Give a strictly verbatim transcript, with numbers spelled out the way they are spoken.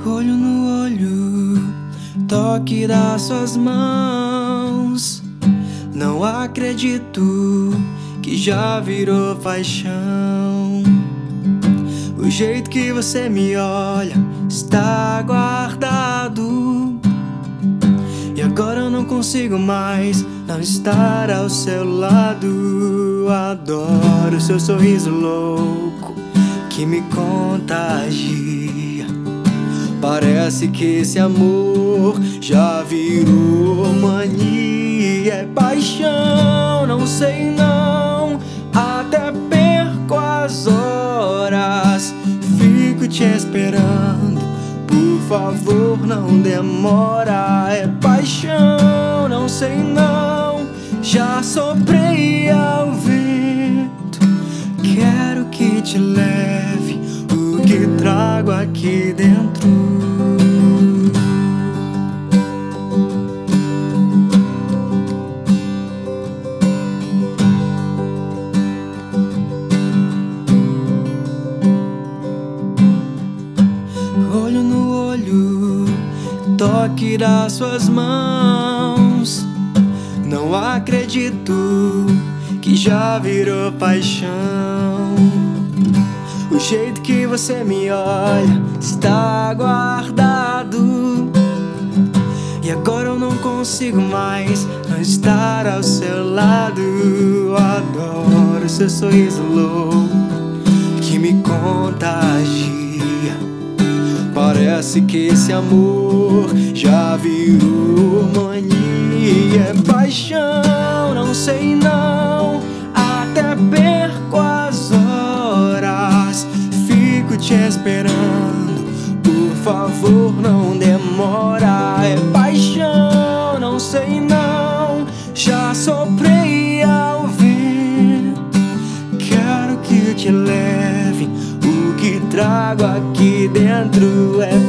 Olho no olho, toque das suas mãos. Não acredito que já virou paixão. O jeito que você me olha está guardado, e agora eu não consigo mais não estar ao seu lado. Adoro seu sorriso louco que me contagia. Parece que esse amor já virou mania. É paixão, não sei não, até perco as horas. Fico te esperando, por favor não demora. É paixão, não sei não, já soprei ao vento. Quero que te leve o que trago aqui dentro. Olho no olho, toque das suas mãos. Não acredito que já virou paixão. O jeito que você me olha está guardado, e agora eu não consigo mais não estar ao seu lado. Adoro seu sorriso louco que me contagia. Parece que esse amor já virou mania. É paixão, não sei não, até perco as horas. Fico te esperando, por favor não demora. É paixão, não sei não, já soprei ao vento. Quero que te leve o que trago aqui dentro. É